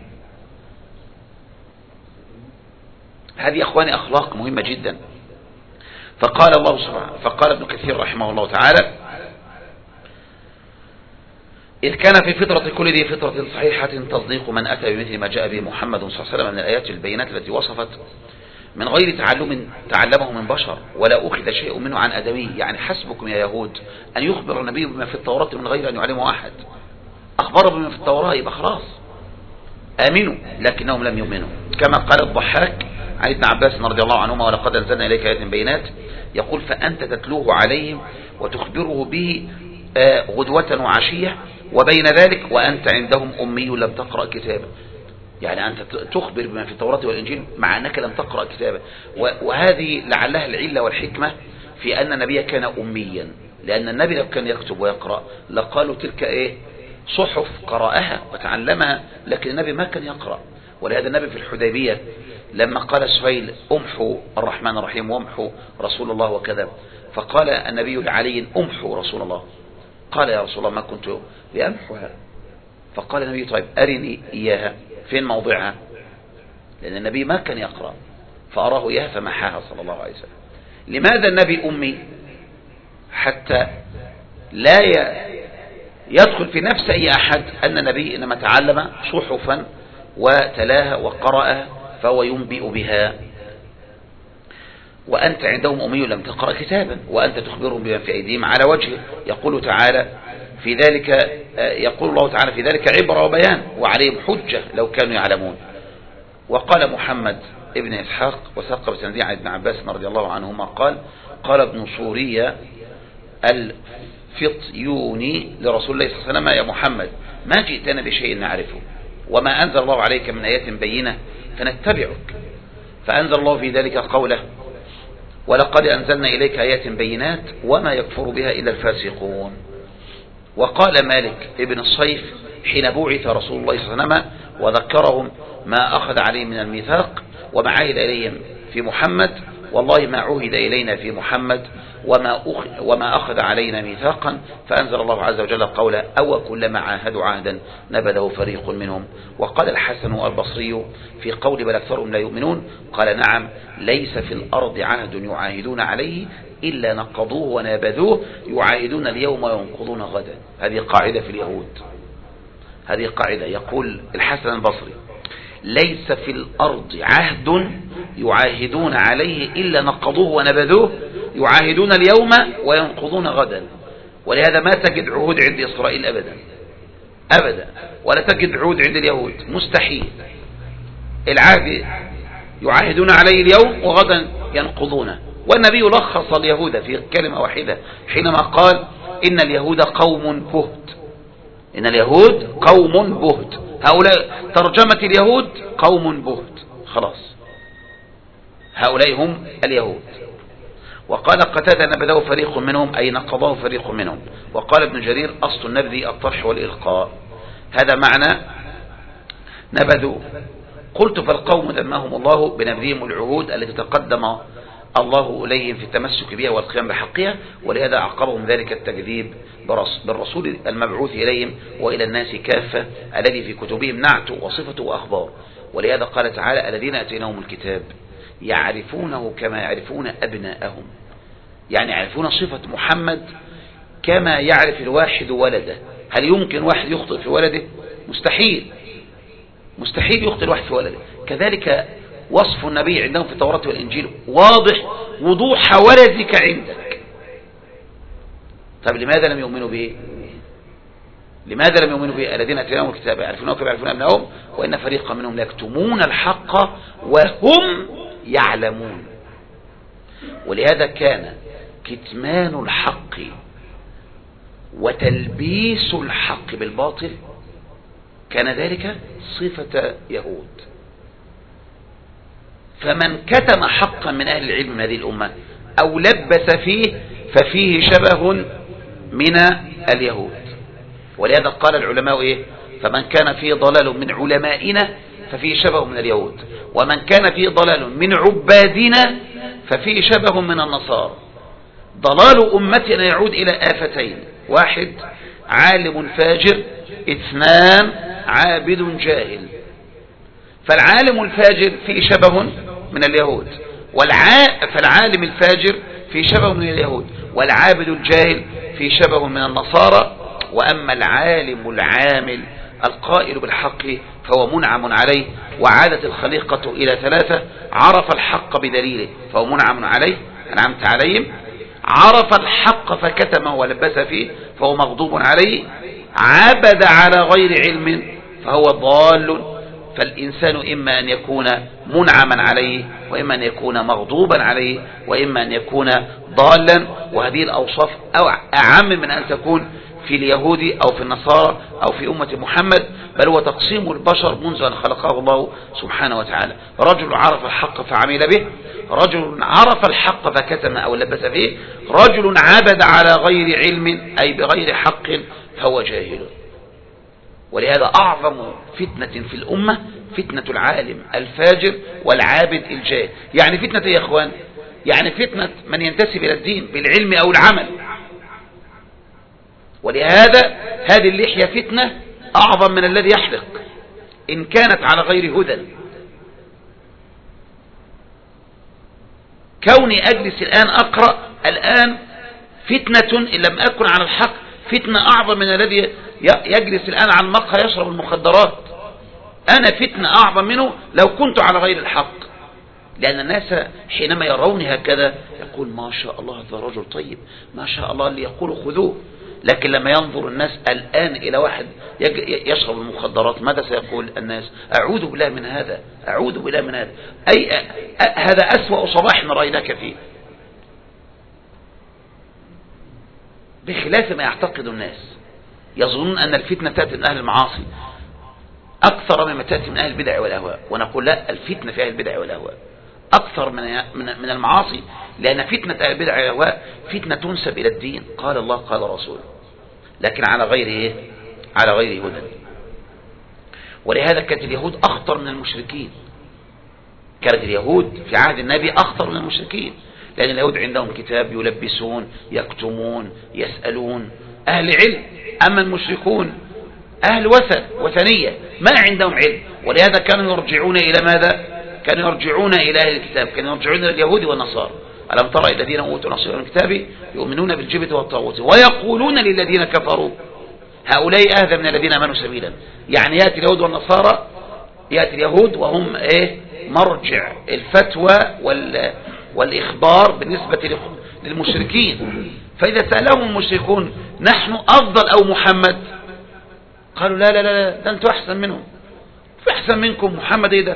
هذه أخواني أخلاق مهمة جدا. فقال ابن كثير رحمه الله تعالى: إذ كان في فطرة كل ذي فطرة صحيحة تصديق من أتى بمثل ما جاء به محمد صلى الله عليه وسلم من الآيات البينات التي وصفت من غير تعلمه من بشر ولا أخذ شيء منه عن أدمي. يعني حسبكم يا يهود أن يخبر النبي بما في التوراة من غير أن يعلمه أحد. أخبره بما في التوراة يبقى خلاص آمنوا، لكنهم لم يؤمنوا. كما قال الضحاك عن ابن عباس رضي الله عنهما ولقد أنزلنا إليك آيات بينات، يقول فأنت تتلوه عليهم وتخبره به غدوة وعشية وبين ذلك وأنت عندهم أمي لم تقرأ كتابا. يعني أنت تخبر بما في التوراة والإنجيل مع أنك لم تقرأ كتابا. وهذه لعلها العلة والحكمة في أن النبي كان أميا، لأن النبي لو كان يكتب ويقرأ لقالوا تلك صحف قرأها وتعلمها، لكن النبي ما كان يقرأ. ولهذا النبي في الحديبية لما قال سهيل امحوا الرحمن الرحيم وامحوا رسول الله وكذا، فقال النبي لعلي امحوا رسول الله. قال يا رسول الله ما كنت لأمحها. فقال النبي طيب أرني إياها، فين موضعها؟ لأن النبي ما كان يقرأ، فأراه إياها فمحاها صلى الله عليه وسلم. لماذا النبي أمي؟ حتى لا يدخل في نفس أي أحد أن النبي إنما تعلم صحفا وتلاها وقرأها فهو ينبئ بها. وأنت عندهم أمي لم تقرأ كتابا وأنت تخبرهم بما في أيديهم على وجهه. يقول تعالى في ذلك، يقول الله تعالى في ذلك عبرة وبيان وعليهم حجة لو كانوا يعلمون. وقال محمد ابن إسحاق وثق بتنزيع عن ابن عباس رضي الله عنهما قال ابن سورية الفطيوني لرسول الله صلى الله عليه وسلم يا محمد ما جئتنا بشيء نعرفه وما أنزل الله عليك من آيات بينة فنتبعك. فأنزل الله في ذلك قوله ولقد أنزلنا إليك آيات بينات وما يكفر بها إلا الفاسقون. وقال مالك ابن الصيف حين بعث رسول الله صلى الله عليه وسلم وذكرهم ما أخذ عليه من الميثاق وما عهد إليهم في محمد والله ما عهد إلينا في محمد وما أخذ علينا ميثاقا. فأنزل الله عز وجل قوله أو كلما عاهدوا عهدا نبذه فريق منهم. وقال الحسن البصري في قول بل أكثرهم لا يؤمنون قال نعم ليس في الأرض عهد يعاهدون عليه إلا نقضوه ونابذوه يعاهدون اليوم وينقضون غدا. هذه قاعدة في اليهود، هذه قاعدة. يقول الحسن البصري ليس في الأرض عهد يعاهدون عليه إلا نقضوه ونبذوه يعاهدون اليوم وينقضون غدا. ولهذا ما تجد عهود عند إسرائيل أبدا أبدا، ولا تجد عهود عند اليهود، مستحيل. العهد يعاهدون عليه اليوم وغدا ينقضونه. والنبي لخص اليهود في كلمة واحدة حينما قال إن اليهود قوم بهت، إن اليهود قوم بهت. هؤلاء ترجمة اليهود قوم بهت، خلاص هؤلاء هم اليهود. وقال قتادة نبذه فريق منهم أي نقضه فريق منهم. وقال ابن جرير أصل النبذ الطرح والإلقاء، هذا معنى نبذوا. قلت فالقوم ذمهم الله بنبذهم العهود التي تقدم الله إليهم في التمسك بها والقيام بحقها، ولهذا عقبهم ذلك التكذيب بالرسول المبعوث إليهم وإلى الناس كافة الذي في كتبهم نعت وصفته وأخبار. ولهذا قال تعالى الذين أتيناهم الكتاب يعرفونه كما يعرفون أبناءهم. يعني يعرفون صفة محمد كما يعرف الواحد ولده. هل يمكن واحد يخطئ في ولده؟ مستحيل، مستحيل يخطئ الواحد في ولده. كذلك وصف النبي عندهم في التوراة والإنجيل واضح وضوح ولدك عندك. طب لماذا لم يؤمنوا به؟ لماذا لم يؤمنوا به؟ الذين أتيناهم الكتاب يعرفونه كما يعرفون أبناءهم وإن فريقا منهم لا يكتمون الحق وهم يعلمون. ولهذا كان كتمان الحق وتلبيس الحق بالباطل كان ذلك صفة يهود. فمن كتم حقا من أهل العلم من هذه الأمة أو لبس فيه ففيه شبه من اليهود. ولهذا قال العلماء فمن كان فيه ضلال من علمائنا ففيه شبه من اليهود، ومن كان فيه ضلال من عبادنا ففيه شبه من النصارى. ضلال أمتنا يعود إلى آفتين: واحد عالم فاجر، اثنان عابد جاهل. فالعالم الفاجر فيه شبه من اليهود، فالعالم الفاجر فيه شبه من اليهود، والعابد الجاهل فيه شبه من النصارى. وأما العالم العامل القائل بالحق فهو منعم عليه. وعادت الخليقة إلى ثلاثة: عرف الحق بدليله فهو منعم عليه، أنعمت عليهم. عرف الحق فكتمه ولبس فيه فهو مغضوب عليه. عبد على غير علم فهو ضال. فالإنسان إما أن يكون منعما عليه، وإما أن يكون مغضوبا عليه، وإما أن يكون ضالا. وهذه الأوصاف أعم من أن تكون في اليهود أو في النصارى أو في أمة محمد، بل هو تقسيم البشر منذ أن خلقه الله سبحانه وتعالى. رجل عرف الحق فعمل به، رجل عرف الحق فكتم أو لبس فيه، رجل عبد على غير علم أي بغير حق فهو جاهل. ولهذا أعظم فتنة في الأمة فتنة العالم الفاجر والعابد الجاهل. يعني فتنة يا إخوان، يعني فتنة من ينتسب إلى الدين بالعلم أو العمل. ولهذا هذه اللحية فتنة أعظم من الذي يحلق إن كانت على غير هدى. كوني أجلس الآن أقرأ الآن فتنة إن لم أكن على الحق، فتنة أعظم من الذي يجلس الآن على المقهى يشرب المخدرات. أنا فتنة أعظم منه لو كنت على غير الحق، لأن الناس حينما يروني هكذا يقول ما شاء الله هذا رجل طيب، ما شاء الله، اللي يقول خذوه. لكن لما ينظر الناس الآن إلى واحد يشرب المخدرات ماذا سيقول الناس؟ أعوذ بالله من هذا، أعوذ بالله من هذا، أي هذا أسوأ صباح رأيناك فيه. بخلاف ما يعتقد الناس، يظنون أن الفتنة تأتي من أهل المعاصي أكثر مما تأتي من أهل البدع والأهواء. ونقول لا، الفتنة في أهل البدع والأهواء أكثر من المعاصي، لأن فتنة أهل البدع والأهواء فتنة تنسب إلى الدين، قال الله قال رسوله، لكن على غير إيه؟ على غير هدى. ولهذا كانت اليهود أخطر من المشركين. كانت اليهود في عهد النبي أخطر من المشركين، لأن اليهود عندهم كتاب يلبسون يكتمون يسألون، أهل علم. أما المشركون أهل وثنية ما عندهم علم. ولهذا كانوا يرجعون إلى ماذا؟ كانوا يرجعون إلى أهل الكتاب، كانوا يرجعون إلى اليهود والنصارى. ألم ترى الذين أوتوا نصيبا من الكتاب يؤمنون بالجبت والطاغوت ويقولون للذين كفروا هؤلاء أهدى من الذين آمنوا سبيلا. يعني يأتي اليهود والنصارى، يأتي اليهود وهم مرجع الفتوى والإخبار بالنسبة للمشركين. فإذا سألهم المشركون نحن أفضل أو محمد؟ قالوا لا لا لا، ده أنتوا أحسن منهم، في أحسن منكم، محمد إيه ده؟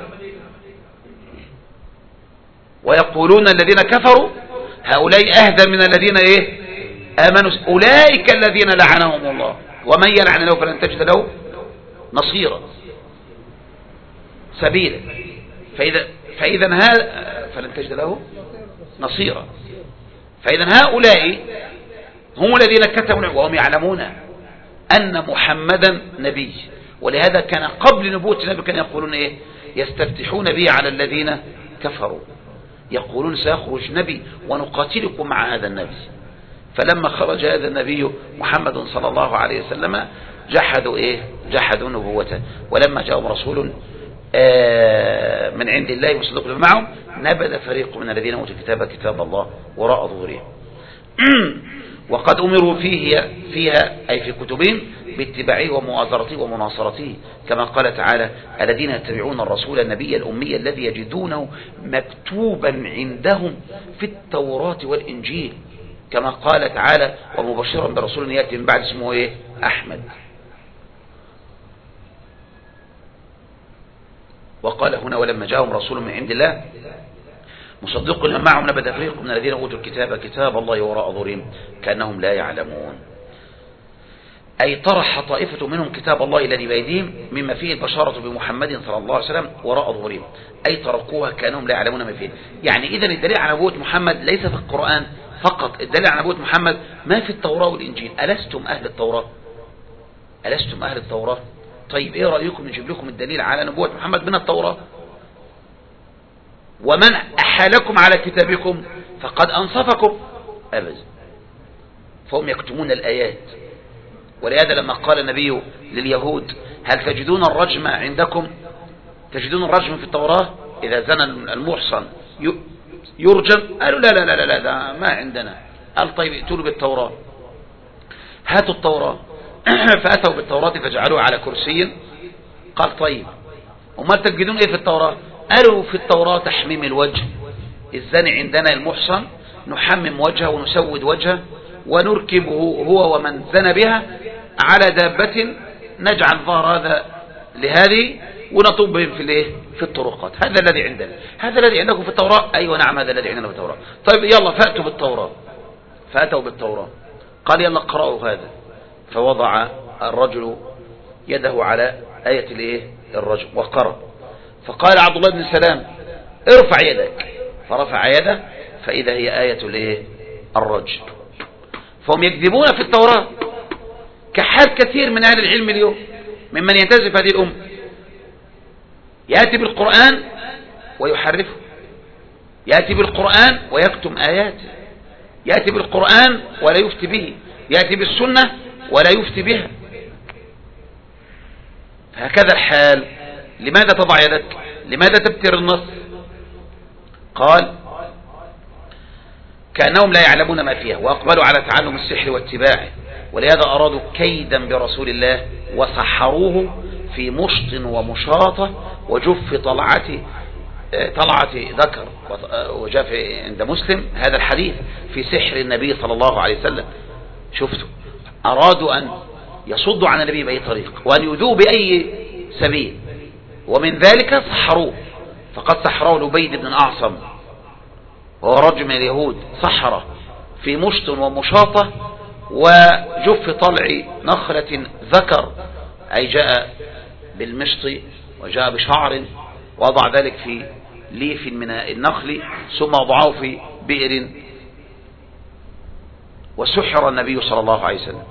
ويقولون الذين كفروا هؤلاء أهدى من الذين آمنوا، أولئك الذين لعنهم الله ومن يلعن له فلن تجد له نصيرا سبيلا. فإذا فلن تجد له نصيرا. فإذا هؤلاء هم الذين كتبوا وهم يعلمون أن محمدا نبي. ولهذا كان قبل نبوة النبي كانوا يقولون يستفتحون به على الذين كفروا، يقولون سيخرج نبي ونقاتلكم مع هذا النبي. فلما خرج هذا النبي محمد صلى الله عليه وسلم جحدوا نبوته. ولما جاءهم رسول من عند الله مصدق لما معهم نبذ فريق من الذين اوتوا الكتاب كتاب الله وراء ظهورهم. وقد أمروا فيها أي في كتبهم باتباعه ومؤازرته ومناصرته، كما قال تعالى الذين يتبعون الرسول النبي الأمي الذي يجدونه مكتوبا عندهم في التوراة والإنجيل، كما قال تعالى ومبشرا برسول يأتي من بعد اسمه أحمد. وقال هنا ولما جاءهم رسول من عند الله مصدق لما معهم نبذ فريق من الذين أوتوا الكتاب كتاب الله وراء ظهورهم كأنهم لا يعلمون. أي طرح طائفة منهم كتاب الله الذي بأيديهم مما فيه البشارة بمحمد صلى الله عليه وسلم وراء ظهورهم، أي تركوها كأنهم لا يعلمون ما فيه. يعني إذن الدليل على نبوة محمد ليس في القرآن فقط، الدليل على نبوة محمد ما في التوراة والإنجيل. ألستم أهل التوراة؟ ألستم أهل التوراة؟ طيب إيه رأيكم نجيب لكم الدليل على نبوة محمد من التوراة؟ ومن أحالكم على كتابكم فقد أنصفكم أبدا. فهم يكتمون الآيات. ولهذا لما قال النبي لليهود هل تجدون الرجم عندكم؟ تجدون الرجم في التوراة إذا زنى المحصن يرجم؟ قالوا لا لا لا لا ده ما عندنا. قال طيب ائتوا بالتوراة، هاتوا التوراة. فأتوا بالتوراة فجعلوها على كرسي. قال طيب وما تجدون ايه في التوراة؟ قالوا في التوراة تحميم الوجه، الزاني عندنا المحصن نحمم وجهه ونسود وجهه ونركبه هو ومن زنى بها على دابة، نجعل ظهر هذا لهذه ونطوب بهم في الايه في الطرقات. هذا الذي عندنا. هذا الذي عندكم في التوراة؟ ايوه نعم هذا الذي عندنا في التوراة. طيب يلا فأتوا بالتوراة. فأتوا بالتوراة قال يلا اقرأوا هذا. فوضع الرجل يده على آية الايه الرجل وقرأ. فقال عبد الله بن سلام ارفع يدك، فرفع يده فإذا هي آية الايه الرجل. فهم يكذبون في التوراة كحال كثير من أهل العلم اليوم ممن ينتزع في هذه الأمة، يأتي بالقرآن ويحرفه، يأتي بالقرآن ويكتم آياته، يأتي بالقرآن ولا يفتي به، يأتي بالسنة ولا يفتي بها. هكذا الحال. لماذا تضع يدك؟ لماذا تبتر النص؟ قال كأنهم لا يعلمون ما فيها وأقبلوا على تعلم السحر واتباعه، ولهذا أرادوا كيدا برسول الله وسحروه في مشط ومشاطة وجف طلعة ذكر. وجاء عند مسلم هذا الحديث في سحر النبي صلى الله عليه وسلم. شفتوا أرادوا أن يصدوا عن النبي بأي طريق وأن يذوه بأي سبيل، ومن ذلك سحروه. فقد سحروا لبيد بن أعصم وهو رجل من اليهود، سحره في مشط ومشاطة وجف طلع نخلة ذكر، أي جاء بالمشط وجاء بشعر وضع ذلك في ليف من النخل ثم وضعه في بئر، وسحر النبي صلى الله عليه وسلم.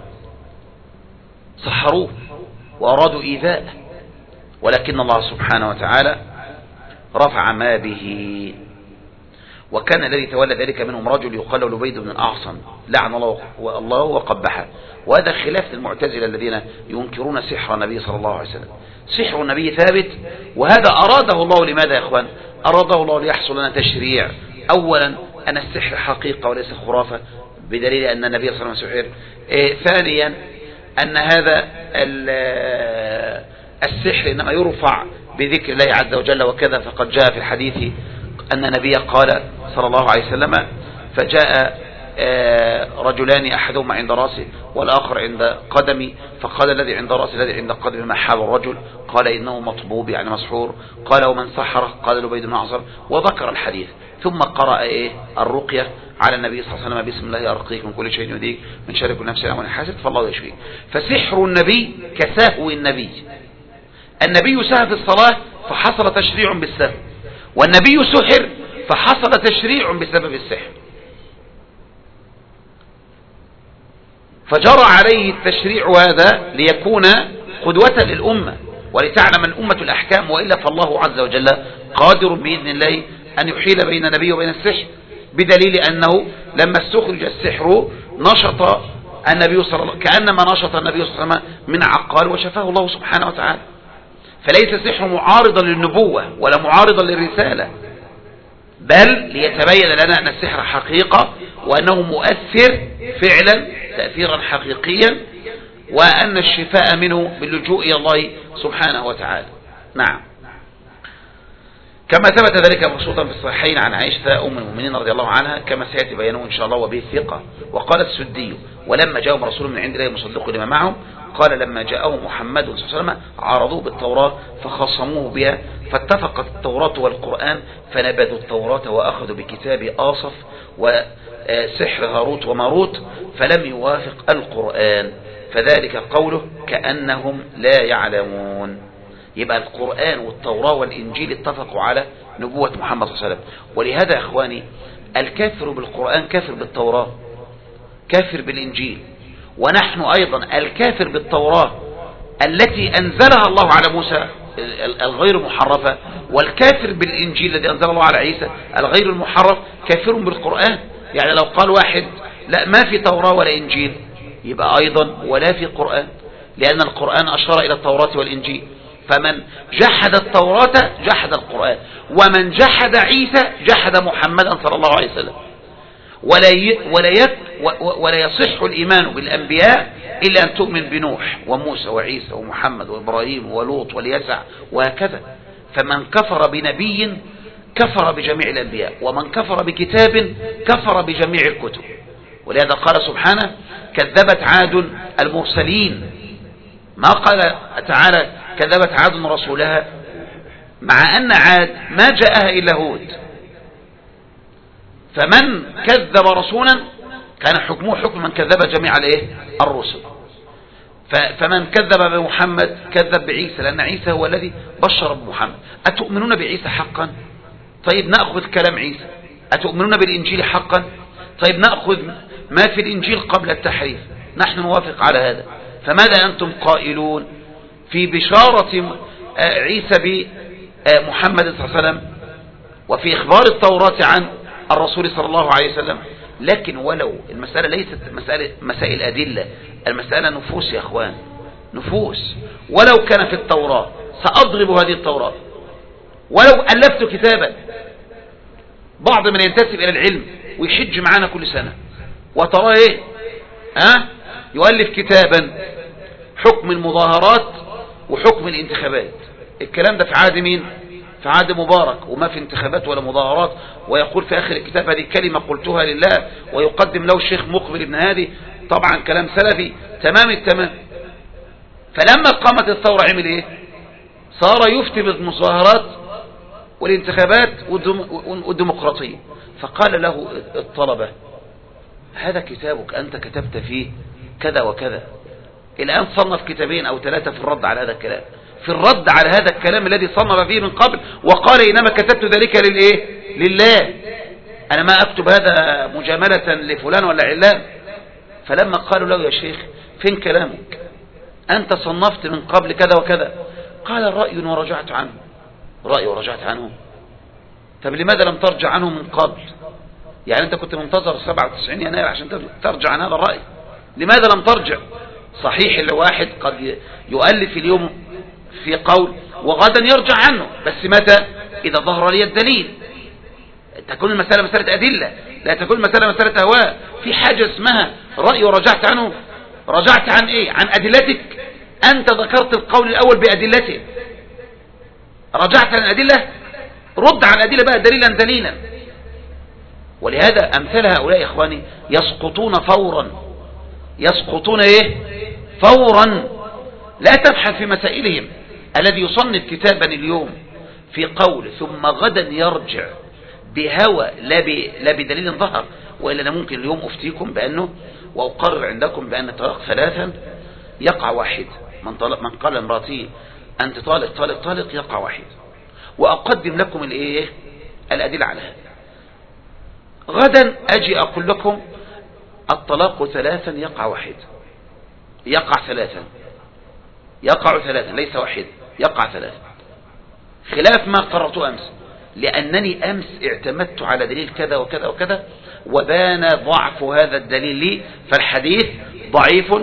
سحروه وأرادوا إيذاءه، ولكن الله سبحانه وتعالى رفع ما به. وكان الذي تولى ذلك منهم رجل يقال له لبيد بن الأعصم لعن الله وقبحه. وهذا خلاف المعتزلة الذين ينكرون سحر النبي صلى الله عليه وسلم. سحر النبي ثابت، وهذا أراده الله لماذا يا أخوان؟ أراده الله ليحصل لنا تشريع. أولا أن السحر حقيقة وليس خرافة بدليل أن النبي صلى الله عليه وسلم سحر. ثانيا أن هذا السحر إنما يرفع بذكر الله عز وجل وكذا، فقد جاء في الحديث أن النبي قال صلى الله عليه وسلم فجاء رجلان أحدهما عند رأسه والآخر عند قدمي، فقال الذي عند رأسه الذي عند قدمي ما حال الرجل؟ قال إنه مطبوب يعني مسحور. قال ومن سحره؟ قال لبيد بن أعصم، وذكر الحديث. ثم قرأ الرقية على النبي صلى الله عليه وسلم بسم الله أرقيك من كل شيء يؤذيك من شر كل نفس ومن حاسد فالله يشفيك. فسحر النبي كسهو النبي. النبي سهى في الصلاة فحصل تشريع بالسهو، والنبي سحر فحصل تشريع بسبب السحر، فجرى عليه التشريع هذا ليكون قدوة للأمة ولتعلم الأمة الأحكام، وإلا فالله عز وجل قادر بإذن الله أن يحيل بين النبي وبين السحر، بدليل أنه لما استخرج السحر نشط النبي صلى الله عليه وسلم كأنما نشط النبي صلى الله عليه وسلم من عقال وشفاه الله سبحانه وتعالى. فليس السحر معارضا للنبوة ولا معارضا للرسالة، بل ليتبين لنا أن السحر حقيقة وأنه مؤثر فعلا تأثيرا حقيقيا، وأن الشفاء منه باللجوء إلى الله سبحانه وتعالى. نعم، كما ثبت ذلك مبسوطا في الصحيحين عن عائشة أم المؤمنين رضي الله عنها كما سيأتي بيانه إن شاء الله وبه الثقة. وقال السدي ولما جاءهم رسول من عند الله مصدق لما معهم قال لما جاءهم محمد صلى الله عليه وسلم عارضوه بالتوراة فخصموه بها فاتفقت التوراة والقرآن فنبذوا التوراة وأخذوا بكتاب آصف وسحر هاروت وماروت فلم يوافق القرآن، فذلك قوله كأنهم لا يعلمون. يبقى القرآن والتوراة والإنجيل اتفقوا على نبوة محمد صلى الله عليه وسلم. ولهذا يا إخواني الكافر بالقرآن كافر بالتوراة كافر بالإنجيل، ونحن أيضا الكافر بالتوراة التي أنزلها الله على موسى الغير محرفة، والكافر بالإنجيل الذي أنزل الله على عيسى الغير المحرف كافر بالقرآن. يعني لو قال واحد لا ما في توراة ولا إنجيل يبقى أيضا ولا في قرآن، لأن القرآن أشار إلى التوراة والإنجيل. فمن جحد التوراة جحد القرآن، ومن جحد عيسى جحد محمدا صلى الله عليه وسلم. ولا يصح الإيمان بالأنبياء إلا أن تؤمن بنوح وموسى وعيسى ومحمد وإبراهيم ولوط واليسع وهكذا. فمن كفر بنبي كفر بجميع الأنبياء، ومن كفر بكتاب كفر بجميع الكتب. ولهذا قال سبحانه كذبت عاد المرسلين، ما قال تعالى كذبت عاد رسولها، مع أن عاد ما جاءها إلا هود. فمن كذب رسولا كان حكمه حكم من كذب جميع الرسل. فمن كذب بمحمد كذب بعيسى، لأن عيسى هو الذي بشر بمحمد. أتؤمنون بعيسى حقا؟ طيب نأخذ كلام عيسى. أتؤمنون بالإنجيل حقا؟ طيب نأخذ ما في الإنجيل قبل التحريف. نحن نوافق على هذا. فماذا أنتم قائلون في بشارة عيسى بمحمد صلى الله عليه وسلم وفي إخبار التوراة عن الرسول صلى الله عليه وسلم؟ لكن ولو المسألة ليست مسائل أدلة، المسألة نفوس يا أخوان، نفوس. ولو كان في التوراة سأضرب هذه التوراة، ولو ألفت كتابا، بعض من ينتسب إلى العلم ويحج معنا كل سنة وترى يؤلف كتابا حكم المظاهرات وحكم الانتخابات. الكلام ده في عهد مين؟ في عهد مبارك، وما في انتخابات ولا مظاهرات. ويقول في آخر الكتاب هذه كلمة قلتها لله، ويقدم له الشيخ مقبل ابن هادي، طبعا كلام سلفي تمام التمام. فلما قامت الثورة عمل ايه؟ صار يفتي بالمظاهرات والانتخابات والديمقراطية. فقال له الطلبة هذا كتابك، أنت كتبت فيه كذا وكذا. الآن صنف كتابين أو ثلاثة في الرد على هذا الكلام، في الرد على هذا الكلام الذي صنف فيه من قبل، وقال إنما كتبت ذلك لله، أنا ما أكتب هذا مجاملة لفلان ولا علان. فلما قالوا له يا شيخ فين كلامك، أنت صنفت من قبل كذا وكذا، قال رأي ورجعت عنه. رأي ورجعت عنه؟ طب لماذا لم ترجع عنه من قبل؟ يعني أنت كنت منتظر 97 يناير عشان ترجع عن هذا الرأي، لماذا لم ترجع؟ صحيح الواحد قد يؤلف اليوم في قول وغدا يرجع عنه، بس متى؟ إذا ظهر لي الدليل. تكون المسألة مسألة أدلة، لا تكون المسألة مسألة هواء. في حاجة اسمها رأي ورجعت عنه. رجعت عن إيه؟ عن أدلتك. أنت ذكرت القول الأول بأدلته، رجعت عن الأدلة، رد عن الأدلة بقى دليلا. ولهذا أمثال هؤلاء يا إخواني يسقطون فورا، يسقطون فورا. لا تبحث في مسائلهم. الذي يصنف كتابا اليوم في قول ثم غدا يرجع بهوى لا بدليل ظهر، وإلا أنا ممكن اليوم أفتيكم بأنه وأقرر عندكم بأن الطلاق ثلاثا يقع واحد. من قال امرأتي أنت طالق يقع واحد، وأقدم لكم الأدلة على هذا. غدا أجي أقول لكم الطلاق ثلاثا يقع واحد، يقع ثلاثا، يقع ثلاثا ليس واحد، يقع ثلاثا، خلاف ما قررته أمس، لأنني أمس اعتمدت على دليل كذا وكذا وكذا، وبان ضعف هذا الدليل لي، فالحديث ضعيف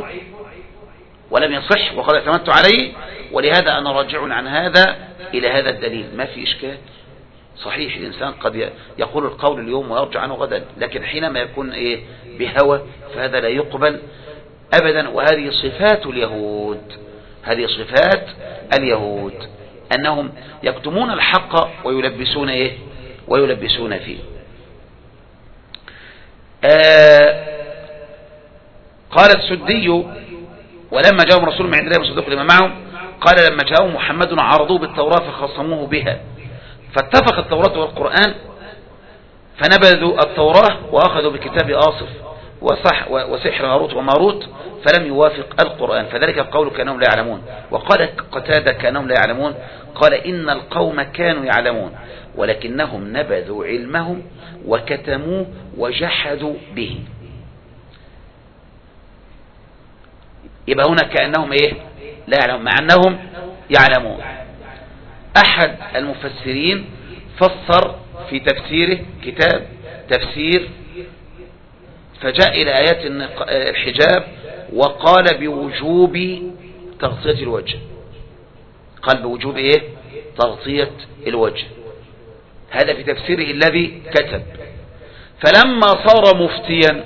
ولم يصح وقد اعتمدت عليه، ولهذا أنا راجع عن هذا إلى هذا الدليل. ما في إشكال. صحيح الإنسان قد يقول القول اليوم ويرجع عنه غدا، لكن حينما يكون بهوى فهذا لا يقبل أبدا. وهذه صفات اليهود، هذه صفات اليهود، أنهم يكتمون الحق ويلبسون ويلبسون فيه. قال السدي ولما جاءهم رسول من عند الله مصدق لما معهم قال لما جاءهم محمد عرضوا بالتوراة فخصموه بها، فاتفق التوراة والقرآن فنبذوا التوراة وأخذوا بكتاب آصف وسحر هاروت وماروت فلم يوافق القرآن، فذلك القول كانهم لا يعلمون. وقال قتادة كانهم لا يعلمون، قال إن القوم كانوا يعلمون ولكنهم نبذوا علمهم وكتموه وجحدوا به. يبقى هنا كأنهم لا يعلمون مع أنهم يعلمون. أحد المفسرين فسر في تفسيره كتاب تفسير فجاء إلى آيات الحجاب وقال بوجوب تغطية الوجه، قال بوجوب تغطية الوجه. هذا في تفسيره الذي كتب. فلما صار مفتيا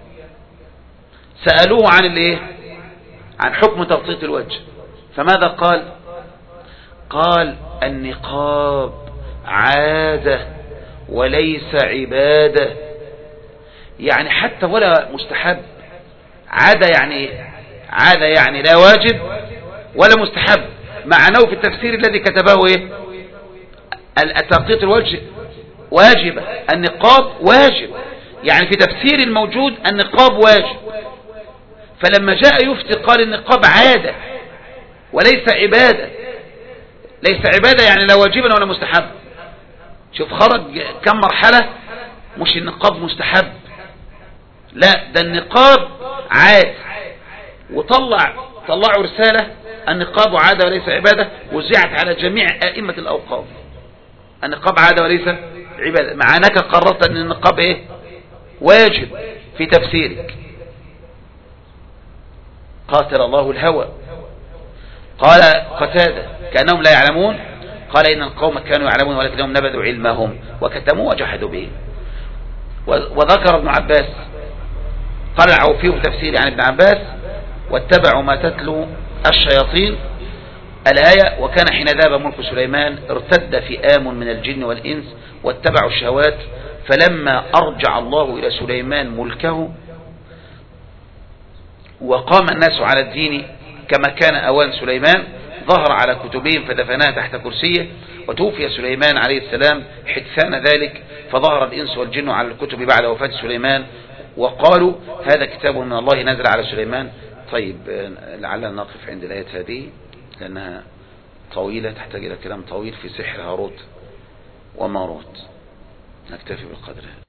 سألوه عن الايه؟ عن حكم تغطية الوجه، فماذا قال؟ قال النقاب عادة وليس عبادة، يعني حتى ولا مستحب. عادة يعني ايه؟ عادة يعني لا واجب ولا مستحب، مع انه في التفسير الذي كتبه ايه؟ تغطية الوجه واجبة، النقاب واجب، يعني في تفسير الموجود النقاب واجب. فلما جاء يفتي قال النقاب عادة وليس عبادة. ليس عبادة يعني لا واجبا ولا مستحب. شوف خرج كم مرحلة، مش النقاب مستحب، لا ده النقاب عاد. طلعوا رسالة النقاب عادة وليس عبادة، وزعت على جميع أئمة الأوقاف. النقاب عادة وليس عبادة، مع أنك قررت أن النقاب إيه؟ واجب في تفسيرك. قاتل الله الهوى. قال قتادة كأنهم لا يعلمون، قال إن القوم كانوا يعلمون ولكنهم نبذوا علمهم وكتموا وجحدوا به. وذكر ابن عباس قال العوفي في تفسير عن ابن عباس واتبعوا ما تتلو الشياطين الآية، وكان حين ذهب ملك سليمان ارتد فئام من الجن والإنس واتبعوا الشهوات، فلما أرجع الله إلى سليمان ملكه وقام الناس على الدين كما كان أوان سليمان، ظهر على كتبهم فدفناها تحت كرسيه. وتوفي سليمان عليه السلام حدثان ذلك، فظهر الإنس والجن على الكتب بعد وفاة سليمان وقالوا هذا كتاب من الله نزل على سليمان. طيب لعلنا نقف عند الآية هذه لأنها طويلة تحتاج إلى كلام طويل في سحر هاروت وماروت. نكتفي بالقدر.